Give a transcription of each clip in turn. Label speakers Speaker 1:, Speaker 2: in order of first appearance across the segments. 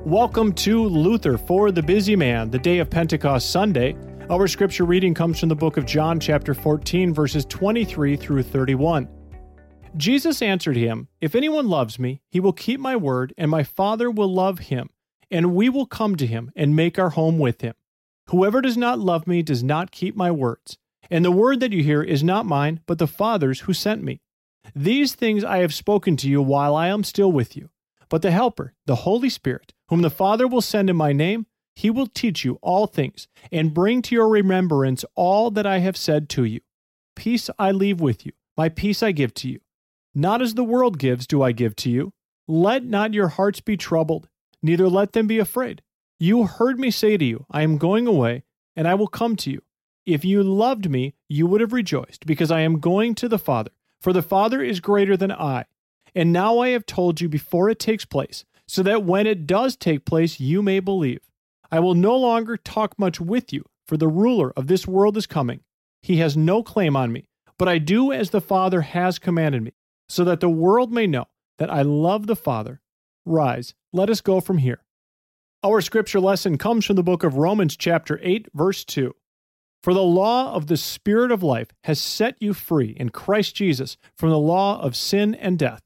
Speaker 1: Welcome to Luther for the Busy Man, the day of Pentecost Sunday. Our scripture reading comes from the book of John, chapter 14, verses 23 through 31. Jesus answered him, "If anyone loves me, he will keep my word, and my Father will love him, and we will come to him and make our home with him. Whoever does not love me does not keep my words. And the word that you hear is not mine, but the Father's who sent me. These things I have spoken to you while I am still with you. But the Helper, the Holy Spirit, whom the Father will send in my name, he will teach you all things, and bring to your remembrance all that I have said to you. Peace I leave with you, my peace I give to you. Not as the world gives do I give to you. Let not your hearts be troubled, neither let them be afraid. You heard me say to you, I am going away, and I will come to you. If you loved me, you would have rejoiced, because I am going to the Father, for the Father is greater than I. And now I have told you before it takes place, so that when it does take place, you may believe. I will no longer talk much with you, for the ruler of this world is coming. He has no claim on me, but I do as the Father has commanded me, so that the world may know that I love the Father. Rise, let us go from here." Our scripture lesson comes from the book of Romans, chapter 8, verse 2. "For the law of the Spirit of life has set you free in Christ Jesus from the law of sin and death."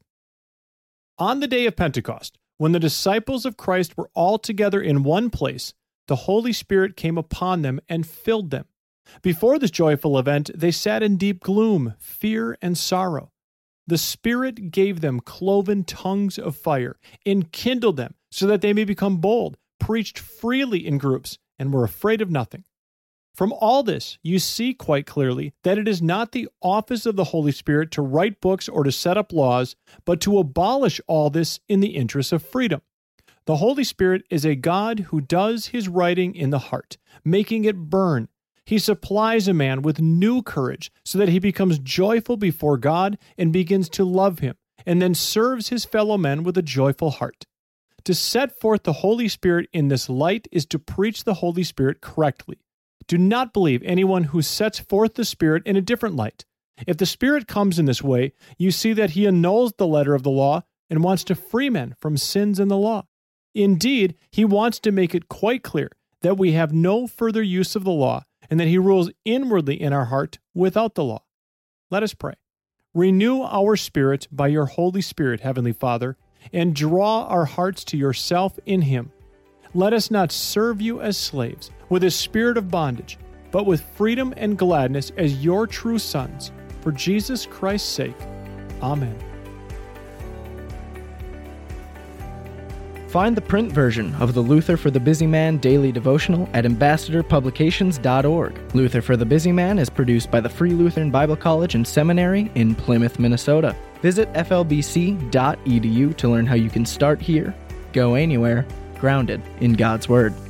Speaker 1: On the day of Pentecost, when the disciples of Christ were all together in one place, the Holy Spirit came upon them and filled them. Before this joyful event, they sat in deep gloom, fear, and sorrow. The Spirit gave them cloven tongues of fire, enkindled them so that they may become bold, preached freely in groups, and were afraid of nothing. From all this, you see quite clearly that it is not the office of the Holy Spirit to write books or to set up laws, but to abolish all this in the interest of freedom. The Holy Spirit is a God who does his writing in the heart, making it burn. He supplies a man with new courage so that he becomes joyful before God and begins to love him, and then serves his fellow men with a joyful heart. To set forth the Holy Spirit in this light is to preach the Holy Spirit correctly. Do not believe anyone who sets forth the Spirit in a different light. If the Spirit comes in this way, you see that he annuls the letter of the law and wants to free men from sins in the law. Indeed, he wants to make it quite clear that we have no further use of the law and that he rules inwardly in our heart without the law. Let us pray. Renew our spirit by your Holy Spirit, Heavenly Father, and draw our hearts to yourself in him. Let us not serve you as slaves, with a spirit of bondage, but with freedom and gladness as your true sons. For Jesus Christ's sake. Amen.
Speaker 2: Find the print version of the Luther for the Busy Man daily devotional at ambassadorpublications.org. Luther for the Busy Man is produced by the Free Lutheran Bible College and Seminary in Plymouth, Minnesota. Visit flbc.edu to learn how you can start here, go anywhere, grounded in God's Word.